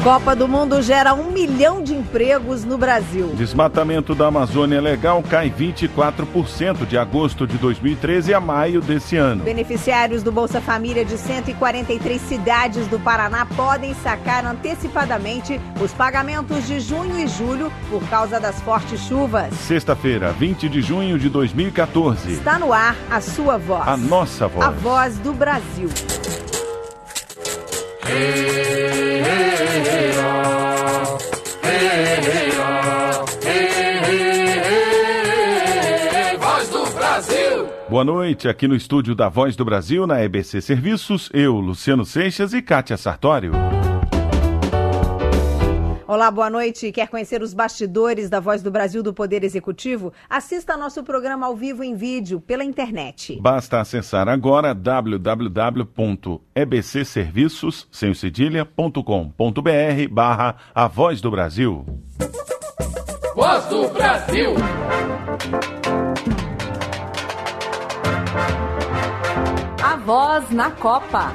Copa do Mundo gera 1 milhão de empregos no Brasil. Desmatamento da Amazônia Legal cai 24% de agosto de 2013 a maio desse ano. Beneficiários do Bolsa Família de 143 cidades do Paraná podem sacar antecipadamente os pagamentos de junho e julho por causa das fortes chuvas. Sexta-feira, 20 de junho de 2014. Está no ar a sua voz. A nossa voz. A voz do Brasil. Voz do Brasil. Boa noite, aqui no estúdio da Voz do Brasil, na EBC Serviços, eu, Luciano Seixas e Kátia Sartório. Olá, boa noite. Quer conhecer os bastidores da Voz do Brasil do Poder Executivo? Assista nosso programa ao vivo em vídeo pela internet. Basta acessar agora www.ebcserviços.com.br/A Voz do Brasil. Voz do Brasil. A Voz na Copa.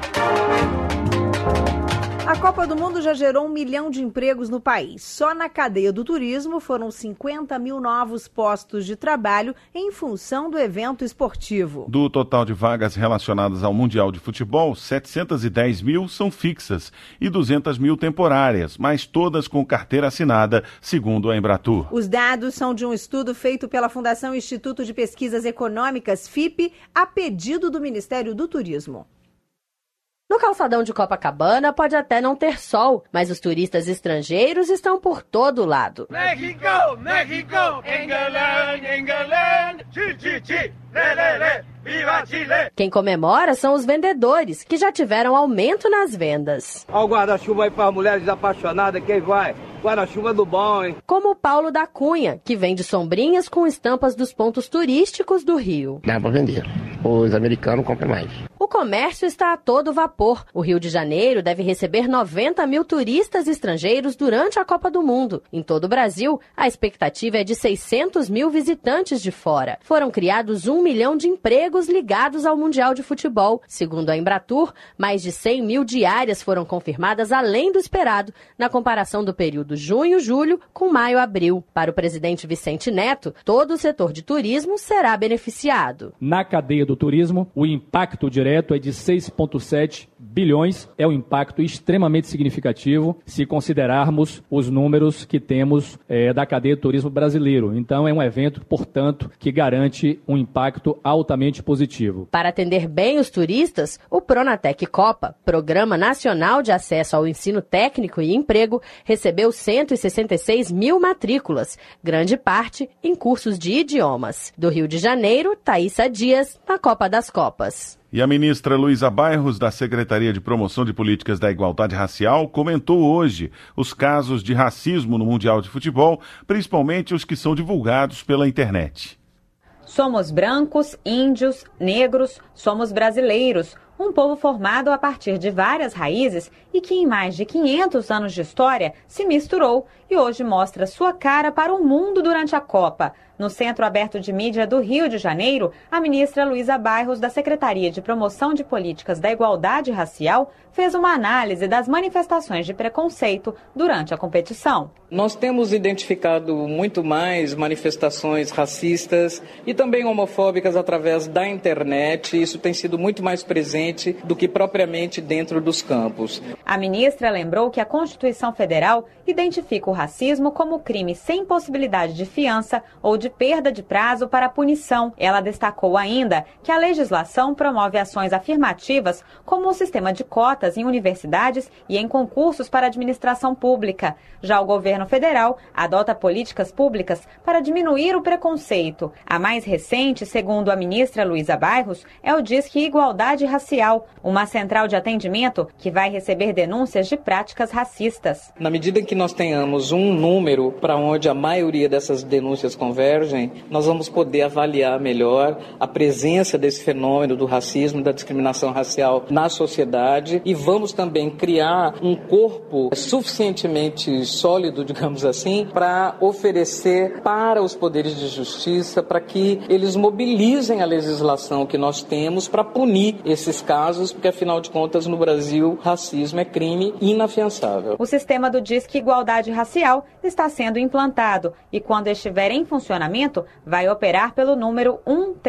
A Copa do Mundo já gerou 1 milhão de empregos no país. Só na cadeia do turismo foram 50 mil novos postos de trabalho em função do evento esportivo. Do total de vagas relacionadas ao Mundial de Futebol, 710 mil são fixas e 200 mil temporárias, mas todas com carteira assinada, segundo a Embratur. Os dados são de um estudo feito pela Fundação Instituto de Pesquisas Econômicas, FIPE, a pedido do Ministério do Turismo. No calçadão de Copacabana pode até não ter sol, mas os turistas estrangeiros estão por todo lado. México, México, Engeland, Engeland, chi, chi, chi, le, le, le, viva Chile. Quem comemora são os vendedores, que já tiveram aumento nas vendas. Olha o guarda-chuva aí para as mulheres apaixonadas, quem vai? Guarda-chuva do bom, hein? Como o Paulo da Cunha, que vende sombrinhas com estampas dos pontos turísticos do Rio. Dá para vender. Os americanos compram mais. O comércio está a todo vapor. O Rio de Janeiro deve receber 90 mil turistas estrangeiros durante a Copa do Mundo. Em todo o Brasil, a expectativa é de 600 mil visitantes de fora. Foram criados 1 milhão de empregos ligados ao Mundial de Futebol. Segundo a Embratur, mais de 100 mil diárias foram confirmadas além do esperado, na comparação do período junho-julho com maio-abril. Para o presidente Vicente Neto, todo o setor de turismo será beneficiado. Na cadeia do turismo, o impacto direto é de 6,7 bilhões. É um impacto extremamente significativo se considerarmos os números que temos da cadeia do turismo brasileiro. Então é um evento, portanto, que garante um impacto altamente positivo. Para atender bem os turistas, o Pronatec Copa, Programa Nacional de Acesso ao Ensino Técnico e Emprego, recebeu 166 mil matrículas, grande parte em cursos de idiomas. Do Rio de Janeiro, Thaísa Dias, na Copa das Copas. E a ministra Luísa Bairros, da Secretaria de Promoção de Políticas da Igualdade Racial, comentou hoje os casos de racismo no Mundial de Futebol, principalmente os que são divulgados pela internet. Somos brancos, índios, negros, somos brasileiros. Um povo formado a partir de várias raízes e que em mais de 500 anos de história se misturou e hoje mostra sua cara para o mundo durante a Copa. No Centro Aberto de Mídia do Rio de Janeiro, a ministra Luísa Bairros, da Secretaria de Promoção de Políticas da Igualdade Racial, fez uma análise das manifestações de preconceito durante a competição. Nós temos identificado muito mais manifestações racistas e também homofóbicas através da internet. Isso tem sido muito mais presente do que propriamente dentro dos campos. A ministra lembrou que a Constituição Federal identifica o racismo como crime sem possibilidade de fiança ou de perda de prazo para punição. Ela destacou ainda que a legislação promove ações afirmativas como o sistema de cotas em universidades e em concursos para a administração pública. Já o governo federal adota políticas públicas para diminuir o preconceito. A mais recente, segundo a ministra Luísa Bairros, é o Disque Igualdade Racial, uma central de atendimento que vai receber denúncias de práticas racistas. Na medida em que nós tenhamos um número para onde a maioria dessas denúncias convergem, nós vamos poder avaliar melhor a presença desse fenômeno do racismo e da discriminação racial na sociedade e vamos também criar um corpo suficientemente sólido, digamos assim, para oferecer para os poderes de justiça, para que eles mobilizem a legislação que nós temos para punir esses casos, porque afinal de contas no Brasil racismo é crime inafiançável. O sistema do Disque Igualdade Racial está sendo implantado e quando estiver em funcionamento vai operar pelo número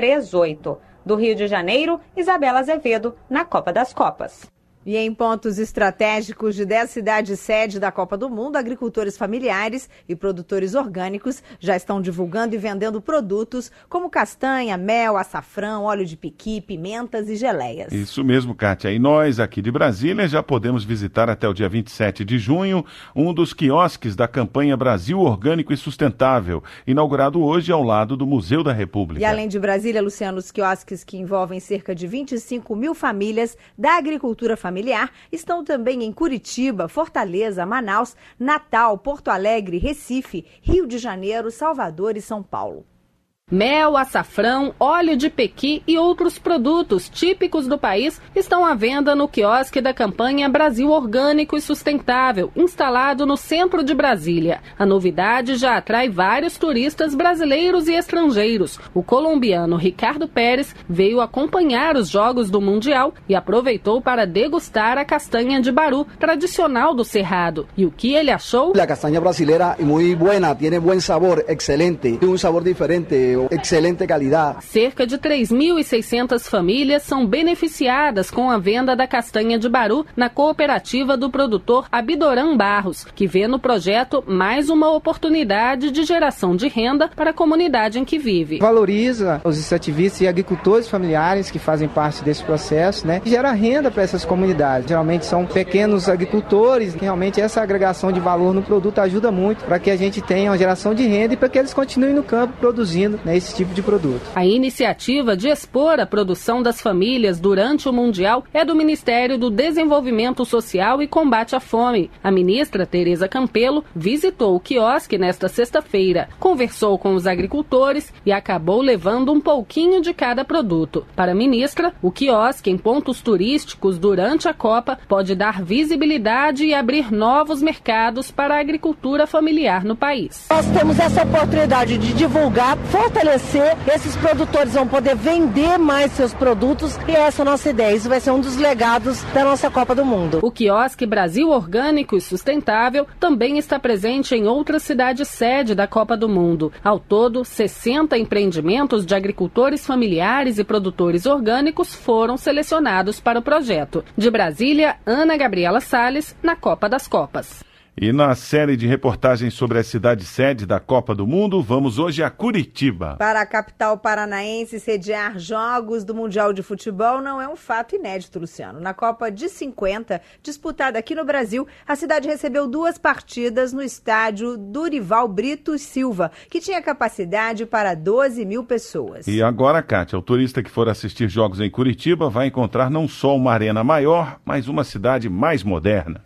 138. Do Rio de Janeiro, Isabela Azevedo, na Copa das Copas. E em pontos estratégicos de 10 cidades sede da Copa do Mundo, agricultores familiares e produtores orgânicos já estão divulgando e vendendo produtos como castanha, mel, açafrão, óleo de piqui, pimentas e geleias. Isso mesmo, Kátia. E nós aqui de Brasília já podemos visitar até o dia 27 de junho um dos quiosques da campanha Brasil Orgânico e Sustentável, inaugurado hoje ao lado do Museu da República. E além de Brasília, Luciano, os quiosques que envolvem cerca de 25 mil famílias da agricultura familiar estão também em Curitiba, Fortaleza, Manaus, Natal, Porto Alegre, Recife, Rio de Janeiro, Salvador e São Paulo. Mel, açafrão, óleo de pequi e outros produtos típicos do país estão à venda no quiosque da campanha Brasil Orgânico e Sustentável, instalado no centro de Brasília. A novidade já atrai vários turistas brasileiros e estrangeiros. O colombiano Ricardo Pérez veio acompanhar os Jogos do Mundial e aproveitou para degustar a castanha de baru, tradicional do Cerrado. E o que ele achou? A castanha brasileira é muito boa, tem bom sabor, excelente, tem sabor diferente. Excelente qualidade. Cerca de 3.600 famílias são beneficiadas com a venda da castanha de baru na cooperativa do produtor Abidoran Barros, que vê no projeto mais uma oportunidade de geração de renda para a comunidade em que vive. Valoriza os extrativistas e agricultores familiares que fazem parte desse processo, né? E gera renda para essas comunidades. Geralmente são pequenos agricultores, realmente essa agregação de valor no produto ajuda muito para que a gente tenha uma geração de renda e para que eles continuem no campo produzindo esse tipo de produto. A iniciativa de expor a produção das famílias durante o Mundial é do Ministério do Desenvolvimento Social e Combate à Fome. A ministra Tereza Campelo visitou o quiosque nesta sexta-feira, conversou com os agricultores e acabou levando um pouquinho de cada produto. Para a ministra, o quiosque em pontos turísticos durante a Copa pode dar visibilidade e abrir novos mercados para a agricultura familiar no país. Nós temos essa oportunidade de divulgar, fortalecer, esses produtores vão poder vender mais seus produtos e essa é a nossa ideia. Isso vai ser um dos legados da nossa Copa do Mundo. O quiosque Brasil Orgânico e Sustentável também está presente em outras cidades sede da Copa do Mundo. Ao todo, 60 empreendimentos de agricultores familiares e produtores orgânicos foram selecionados para o projeto. De Brasília, Ana Gabriela Salles, na Copa das Copas. E na série de reportagens sobre a cidade sede da Copa do Mundo, vamos hoje a Curitiba. Para a capital paranaense, sediar jogos do Mundial de Futebol não é um fato inédito, Luciano. Na Copa de 50, disputada aqui no Brasil, a cidade recebeu 2 partidas no estádio Dorival Brito Silva, que tinha capacidade para 12 mil pessoas. E agora, Kátia, o turista que for assistir jogos em Curitiba vai encontrar não só uma arena maior, mas uma cidade mais moderna.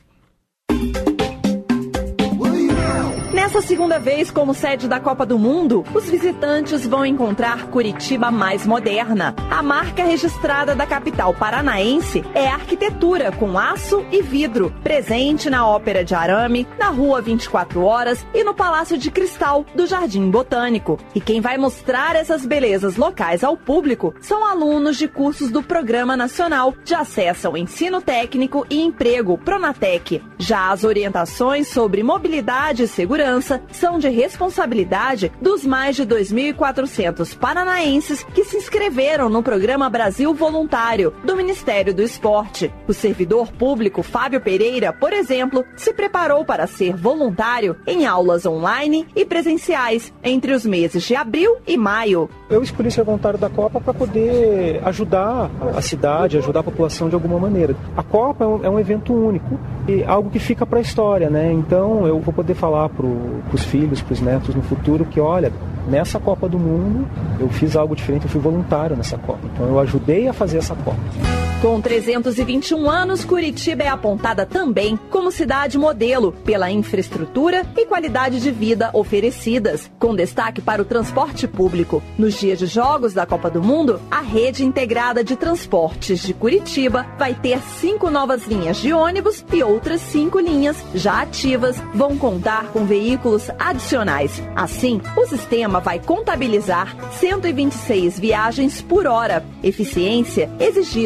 Nessa segunda vez como sede da Copa do Mundo, os visitantes vão encontrar Curitiba mais moderna. A marca registrada da capital paranaense é a arquitetura com aço e vidro, presente na Ópera de Arame, na Rua 24 Horas e no Palácio de Cristal do Jardim Botânico. E quem vai mostrar essas belezas locais ao público são alunos de cursos do Programa Nacional de Acesso ao Ensino Técnico e Emprego, Pronatec. Já as orientações sobre mobilidade e segurança são de responsabilidade dos mais de 2.400 paranaenses que se inscreveram no Programa Brasil Voluntário do Ministério do Esporte. O servidor público Fábio Pereira, por exemplo, se preparou para ser voluntário em aulas online e presenciais entre os meses de abril e maio. Eu escolhi ser voluntário da Copa para poder ajudar a cidade, ajudar a população de alguma maneira. A Copa é um evento único e algo que fica para a história, né? Então eu vou poder falar para os filhos, para os netos no futuro que, olha, nessa Copa do Mundo eu fiz algo diferente, eu fui voluntário nessa Copa. Então eu ajudei a fazer essa Copa. Com 321 anos, Curitiba é apontada também como cidade modelo pela infraestrutura e qualidade de vida oferecidas, com destaque para o transporte público. Nos dias de jogos da Copa do Mundo, a rede integrada de transportes de Curitiba vai ter 5 novas linhas de ônibus e outras 5 linhas já ativas vão contar com veículos adicionais. Assim, o sistema vai contabilizar 126 viagens por hora, eficiência exigida pelo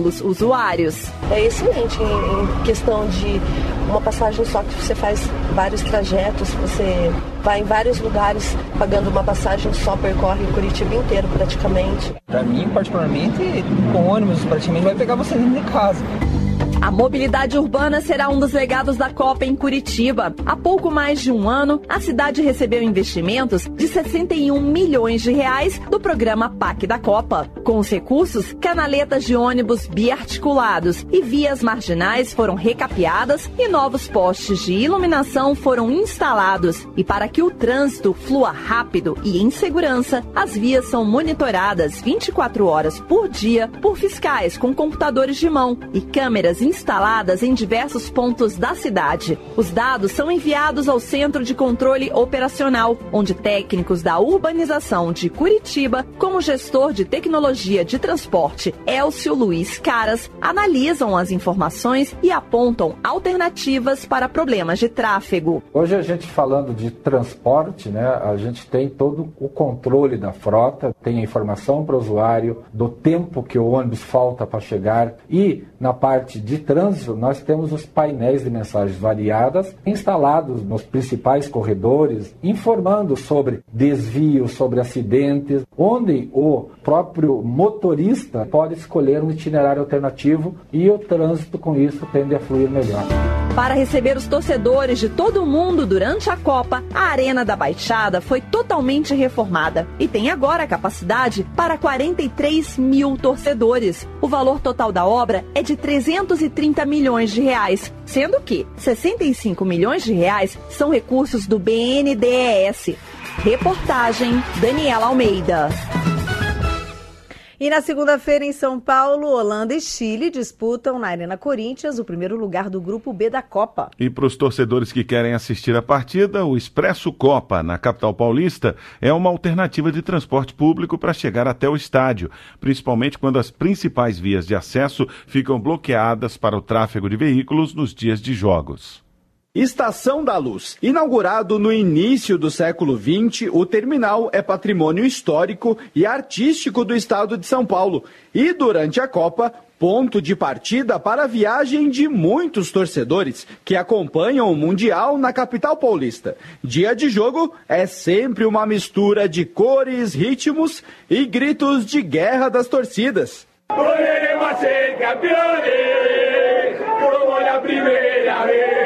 pelos usuários. É excelente em questão de uma passagem só, que você faz vários trajetos, você vai em vários lugares pagando uma passagem só, percorre Curitiba inteiro praticamente. Para mim, particularmente, com ônibus praticamente vai pegar você dentro de casa. A mobilidade urbana será um dos legados da Copa em Curitiba. Há pouco mais de um ano, a cidade recebeu investimentos de 61 milhões de reais do programa PAC da Copa. Com os recursos, canaletas de ônibus biarticulados e vias marginais foram recapeadas e novos postes de iluminação foram instalados. E para que o trânsito flua rápido e em segurança, as vias são monitoradas 24 horas por dia por fiscais com computadores de mão e câmeras instaladas em diversos pontos da cidade. Os dados são enviados ao Centro de Controle Operacional, onde técnicos da urbanização de Curitiba, como gestor de tecnologia de transporte Elcio Luiz Caras, analisam as informações e apontam alternativas para problemas de tráfego. Hoje a gente falando de transporte, né, a gente tem todo o controle da frota, tem a informação para o usuário do tempo que o ônibus falta para chegar e na parte de trânsito nós temos os painéis de mensagens variadas instalados nos principais corredores, informando sobre desvios, sobre acidentes, onde o próprio motorista pode escolher um itinerário alternativo e o trânsito com isso tende a fluir melhor. Para receber os torcedores de todo o mundo durante a Copa, a Arena da Baixada foi totalmente reformada e tem agora capacidade para 43 mil torcedores. O valor total da obra é de 330 milhões de reais, sendo que 65 milhões de reais são recursos do BNDES. Reportagem Daniela Almeida. E na segunda-feira, em São Paulo, Holanda e Chile disputam na Arena Corinthians o primeiro lugar do Grupo B da Copa. E para os torcedores que querem assistir a partida, o Expresso Copa, na capital paulista, é uma alternativa de transporte público para chegar até o estádio, principalmente quando as principais vias de acesso ficam bloqueadas para o tráfego de veículos nos dias de jogos. Estação da Luz. Inaugurado no início do século XX, o terminal é patrimônio histórico e artístico do estado de São Paulo. E durante a Copa, ponto de partida para a viagem de muitos torcedores que acompanham o Mundial na capital paulista. Dia de jogo é sempre uma mistura de cores, ritmos e gritos de guerra das torcidas. Volveremos a ser campeones, como a primeira vez.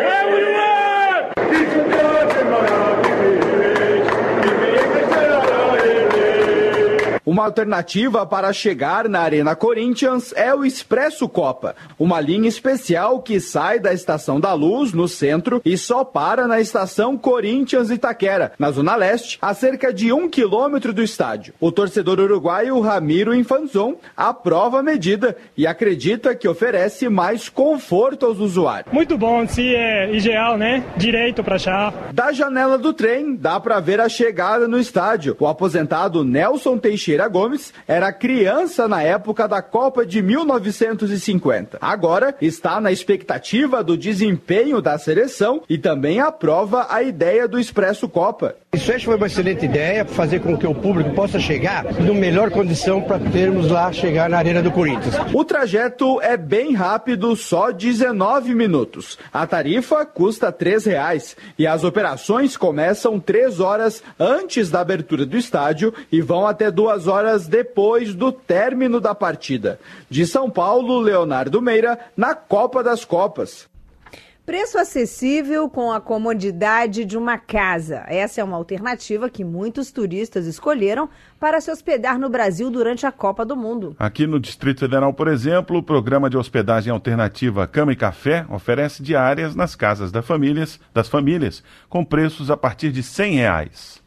Uma alternativa para chegar na Arena Corinthians é o Expresso Copa, uma linha especial que sai da Estação da Luz, no centro, e só para na Estação Corinthians Itaquera, na Zona Leste, a cerca de 1 quilômetro do estádio. O torcedor uruguaio Ramiro Infanzon aprova a medida e acredita que oferece mais conforto aos usuários. Muito bom, sim, é ideal, né? Direito para achar. Da janela do trem, dá para ver a chegada no estádio. O aposentado Nelson Teixeira Gomes era criança na época da Copa de 1950. Agora está na expectativa do desempenho da seleção e também aprova a ideia do Expresso Copa. Isso foi uma excelente ideia, fazer com que o público possa chegar na melhor condição para termos lá chegar na Arena do Corinthians. O trajeto é bem rápido, só 19 minutos. A tarifa custa R$3 e as operações começam 3 horas antes da abertura do estádio e vão até 2 horas depois do término da partida. De São Paulo, Leonardo Meira, na Copa das Copas. Preço acessível com a comodidade de uma casa. Essa é uma alternativa que muitos turistas escolheram para se hospedar no Brasil durante a Copa do Mundo. Aqui no Distrito Federal, por exemplo, o programa de hospedagem alternativa Cama e Café oferece diárias nas casas das famílias, com preços a partir de R$100.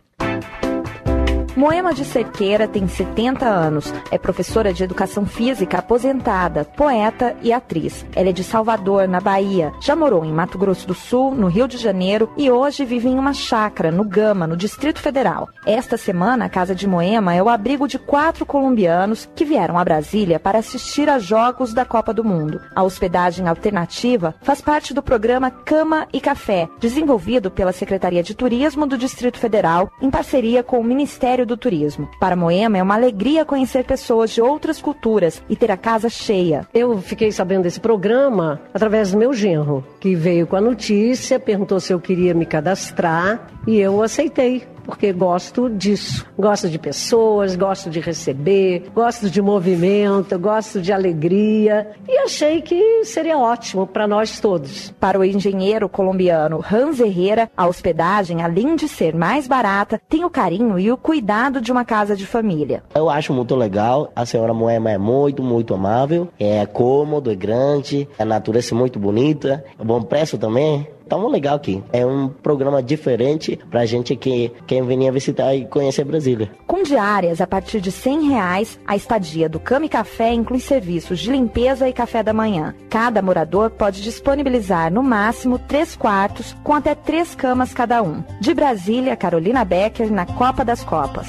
Moema de Cerqueira tem 70 anos, é professora de educação física aposentada, poeta e atriz. Ela é de Salvador, na Bahia, já morou em Mato Grosso do Sul, no Rio de Janeiro e hoje vive em uma chácara, no Gama, no Distrito Federal. Esta semana, a Casa de Moema é o abrigo de 4 colombianos que vieram a Brasília para assistir a jogos da Copa do Mundo. A hospedagem alternativa faz parte do programa Cama e Café, desenvolvido pela Secretaria de Turismo do Distrito Federal, em parceria com o Ministério Ministério do Turismo. Para Moema é uma alegria conhecer pessoas de outras culturas e ter a casa cheia. Eu fiquei sabendo desse programa através do meu genro, que veio com a notícia, perguntou se eu queria me cadastrar e eu aceitei. Porque gosto disso, gosto de pessoas, gosto de receber, gosto de movimento, gosto de alegria e achei que seria ótimo para nós todos. Para o engenheiro colombiano Hans Herrera, a hospedagem, além de ser mais barata, tem o carinho e o cuidado de uma casa de família. Eu acho muito legal, a senhora Moema é muito amável, é cômodo, é grande, a natureza é muito bonita, é bom preço também. Tá muito legal aqui. É um programa diferente pra gente que quem venha visitar e conhecer Brasília. Com diárias a partir de R$100, a estadia do Cama e Café inclui serviços de limpeza e café da manhã. Cada morador pode disponibilizar no máximo 3 quartos com até 3 camas cada um. De Brasília, Carolina Becker, na Copa das Copas.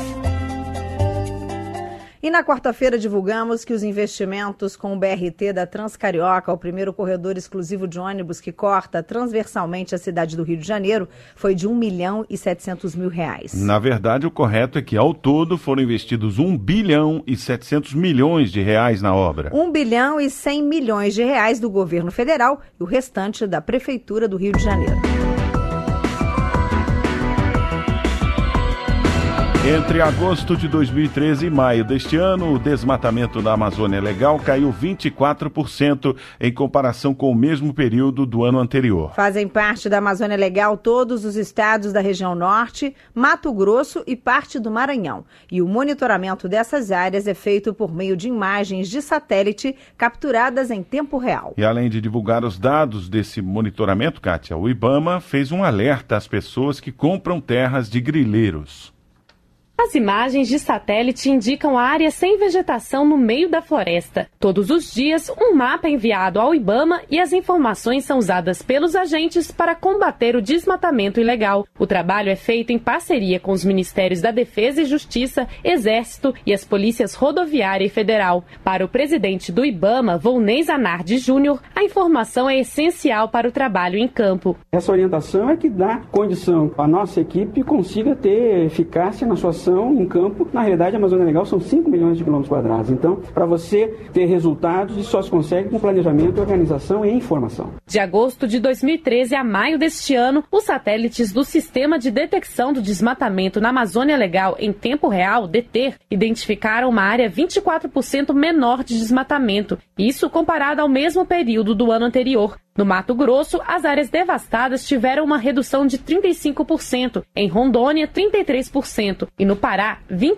E na quarta-feira divulgamos que os investimentos com o BRT da Transcarioca, o primeiro corredor exclusivo de ônibus que corta transversalmente a cidade do Rio de Janeiro, foi de R$ 1.700.000. Na verdade, o correto é que, ao todo, foram investidos R$ 1.700 bilhões na obra. R$ 1.100 bilhões do governo federal e o restante da Prefeitura do Rio de Janeiro. Entre agosto de 2013 e maio deste ano, o desmatamento da Amazônia Legal caiu 24% em comparação com o mesmo período do ano anterior. Fazem parte da Amazônia Legal todos os estados da região norte, Mato Grosso e parte do Maranhão. E o monitoramento dessas áreas é feito por meio de imagens de satélite capturadas em tempo real. E além de divulgar os dados desse monitoramento, Kátia, o IBAMA fez um alerta às pessoas que compram terras de grileiros. As imagens de satélite indicam áreas sem vegetação no meio da floresta. Todos os dias, um mapa é enviado ao IBAMA e as informações são usadas pelos agentes para combater o desmatamento ilegal. O trabalho é feito em parceria com os Ministérios da Defesa e Justiça, Exército e as Polícias Rodoviária e Federal. Para o presidente do IBAMA, Volney Zanardi Júnior, a informação é essencial para o trabalho em campo. Essa orientação é que dá condição à nossa equipe consiga ter eficácia na sua ação em campo. Na realidade, a Amazônia Legal são 5 milhões de quilômetros quadrados. Então, para você ter resultados, isso só se consegue com planejamento, organização e informação. De agosto de 2013 a maio deste ano, os satélites do Sistema de Detecção do Desmatamento na Amazônia Legal em tempo real, DETER, identificaram uma área 24% menor de desmatamento. Isso comparado ao mesmo período do ano anterior. No Mato Grosso, as áreas devastadas tiveram uma redução de 35%, em Rondônia, 33% e no Pará,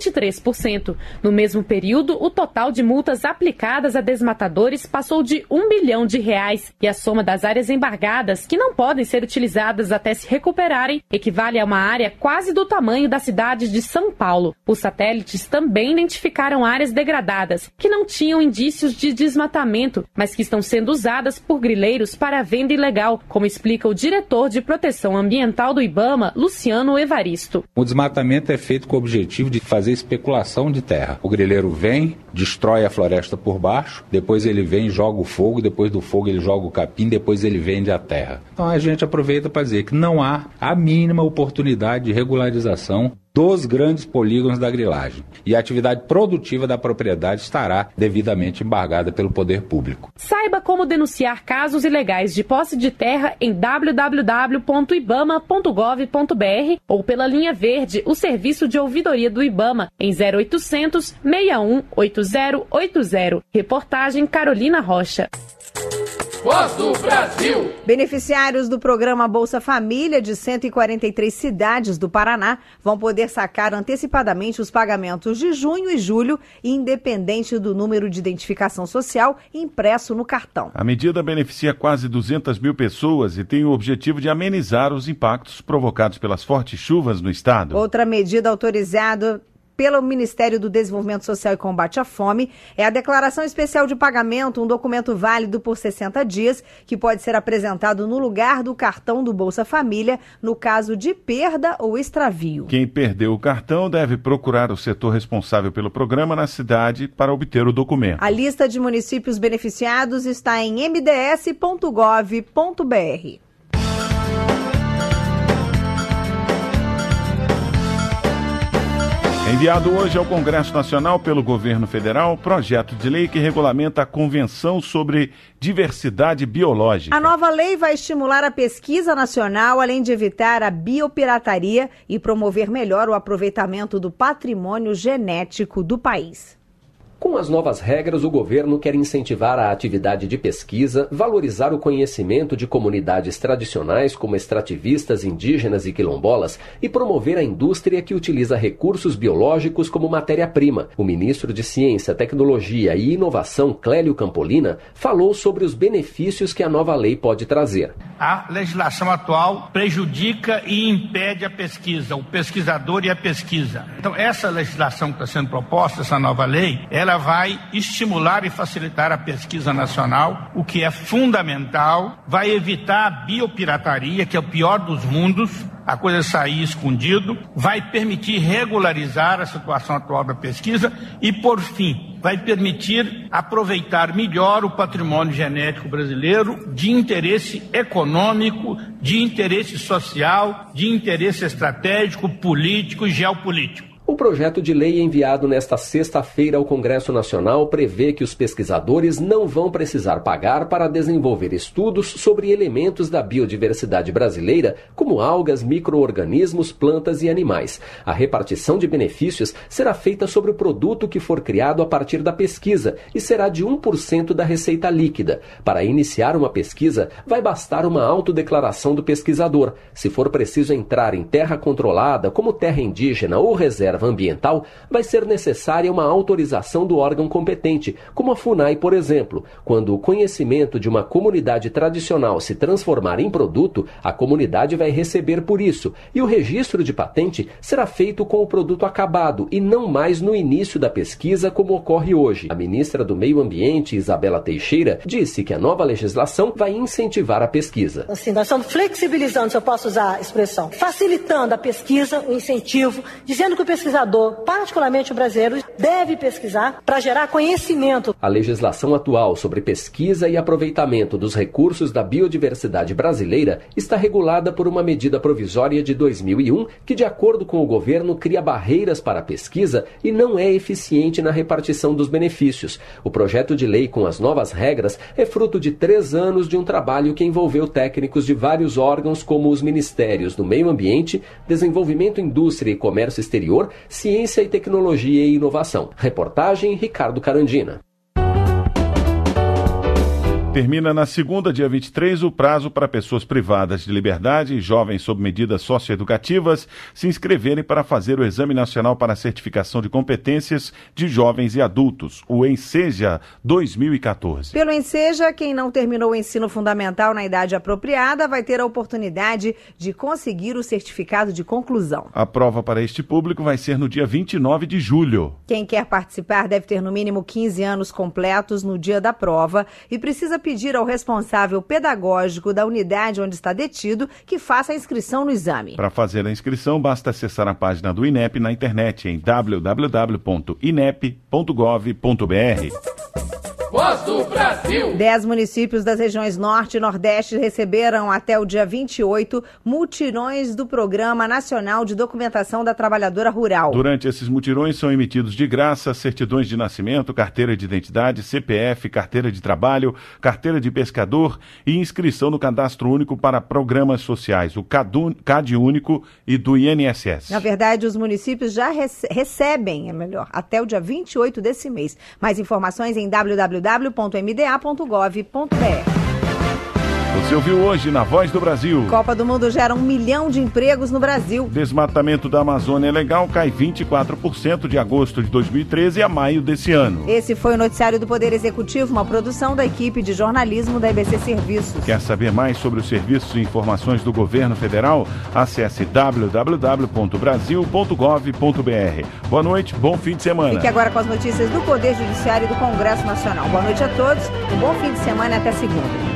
23%. No mesmo período, o total de multas aplicadas a desmatadores passou de R$1 bilhão e a soma das áreas embargadas, que não podem ser utilizadas até se recuperarem, equivale a uma área quase do tamanho da cidade de São Paulo. Os satélites também identificaram áreas degradadas, que não tinham indícios de desmatamento, mas que estão sendo usadas por grileiros para a venda ilegal, como explica o diretor de proteção ambiental do IBAMA, Luciano Evaristo. O desmatamento é feito com o objetivo de fazer especulação de terra. O grileiro vem, destrói a floresta por baixo, depois ele vem, joga o fogo, depois do fogo ele joga o capim, depois ele vende a terra. Então a gente aproveita para dizer que não há a mínima oportunidade de regularização dos grandes polígonos da grilagem. E a atividade produtiva da propriedade estará devidamente embargada pelo poder público. Saiba como denunciar casos ilegais de posse de terra em www.ibama.gov.br ou pela linha verde, o serviço de ouvidoria do IBAMA, em 0800 61 8080. Reportagem Carolina Rocha. Voz do Brasil. Beneficiários do programa Bolsa Família de 143 cidades do Paraná vão poder sacar antecipadamente os pagamentos de junho e julho, independente do número de identificação social impresso no cartão. A medida beneficia quase 200 mil pessoas e tem o objetivo de amenizar os impactos provocados pelas fortes chuvas no estado. Outra medida autorizada pelo Ministério do Desenvolvimento Social e Combate à Fome é a Declaração Especial de Pagamento, um documento válido por 60 dias, que pode ser apresentado no lugar do cartão do Bolsa Família, no caso de perda ou extravio. Quem perdeu o cartão deve procurar o setor responsável pelo programa na cidade para obter o documento. A lista de municípios beneficiados está em mds.gov.br. Enviado hoje ao Congresso Nacional pelo governo federal, projeto de lei que regulamenta a Convenção sobre Diversidade Biológica. A nova lei vai estimular a pesquisa nacional, além de evitar a biopirataria e promover melhor o aproveitamento do patrimônio genético do país. Com as novas regras, o governo quer incentivar a atividade de pesquisa, valorizar o conhecimento de comunidades tradicionais como extrativistas, indígenas e quilombolas e promover a indústria que utiliza recursos biológicos como matéria-prima. O ministro de Ciência, Tecnologia e Inovação, Clélio Campolina, falou sobre os benefícios que a nova lei pode trazer. A legislação atual prejudica e impede a pesquisa, o pesquisador e a pesquisa. Então, essa legislação que está sendo proposta, essa nova lei, ela vai estimular e facilitar a pesquisa nacional, o que é fundamental, vai evitar a biopirataria, que é o pior dos mundos, a coisa sair escondido, vai permitir regularizar a situação atual da pesquisa e, por fim, vai permitir aproveitar melhor o patrimônio genético brasileiro de interesse econômico, de interesse social, de interesse estratégico, político e geopolítico. O projeto de lei enviado nesta sexta-feira ao Congresso Nacional prevê que os pesquisadores não vão precisar pagar para desenvolver estudos sobre elementos da biodiversidade brasileira, como algas, micro-organismos, plantas e animais. A repartição de benefícios será feita sobre o produto que for criado a partir da pesquisa e será de 1% da receita líquida. Para iniciar uma pesquisa, vai bastar uma autodeclaração do pesquisador. Se for preciso entrar em terra controlada, como terra indígena ou reserva ambiental, vai ser necessária uma autorização do órgão competente, como a FUNAI, por exemplo. Quando o conhecimento de uma comunidade tradicional se transformar em produto, a comunidade vai receber por isso, e o registro de patente será feito com o produto acabado e não mais no início da pesquisa, como ocorre hoje. A ministra do Meio Ambiente, Isabela Teixeira, disse que a nova legislação vai incentivar a pesquisa. Assim, nós estamos flexibilizando, se eu posso usar a expressão, facilitando a pesquisa, o incentivo, dizendo que o pesquisador, particularmente o brasileiro, deve pesquisar para gerar conhecimento. A legislação atual sobre pesquisa e aproveitamento dos recursos da biodiversidade brasileira está regulada por uma medida provisória de 2001 que, de acordo com o governo, cria barreiras para a pesquisa e não é eficiente na repartição dos benefícios. O projeto de lei com as novas regras é fruto de 3 anos de um trabalho que envolveu técnicos de vários órgãos como os Ministérios do Meio Ambiente, Desenvolvimento, Indústria e Comércio Exterior, Ciência e Tecnologia e Inovação. Reportagem Ricardo Carandina. Termina na segunda, dia 23, o prazo para pessoas privadas de liberdade e jovens sob medidas socioeducativas se inscreverem para fazer o Exame Nacional para a Certificação de Competências de Jovens e Adultos, o ENSEJA 2014. Pelo ENSEJA, quem não terminou o ensino fundamental na idade apropriada vai ter a oportunidade de conseguir o certificado de conclusão. A prova para este público vai ser no dia 29 de julho. Quem quer participar deve ter no mínimo 15 anos completos no dia da prova e precisa pedir ao responsável pedagógico da unidade onde está detido que faça a inscrição no exame. Para fazer a inscrição, basta acessar a página do INEP na internet em www.inep.gov.br. Voz do Brasil! 10 municípios das regiões Norte e Nordeste receberam até o dia 28 mutirões do Programa Nacional de Documentação da Trabalhadora Rural. Durante esses mutirões são emitidos de graça certidões de nascimento, carteira de identidade, CPF, carteira de trabalho, carteira de pescador e inscrição no Cadastro Único para Programas Sociais, o CAD Único e do INSS. Na verdade, os municípios já recebem, até o dia 28 desse mês. Mais informações em www.mda.gov.br. Você ouviu hoje na Voz do Brasil. Copa do Mundo gera 1 milhão de empregos no Brasil. Desmatamento da Amazônia Legal cai 24% de agosto de 2013 a maio desse ano. Esse foi o Noticiário do Poder Executivo, uma produção da equipe de jornalismo da EBC Serviços. Quer saber mais sobre os serviços e informações do governo federal? Acesse www.brasil.gov.br. Boa noite, bom fim de semana. Fique agora com as notícias do Poder Judiciário e do Congresso Nacional. Boa noite a todos, um bom fim de semana e até segunda.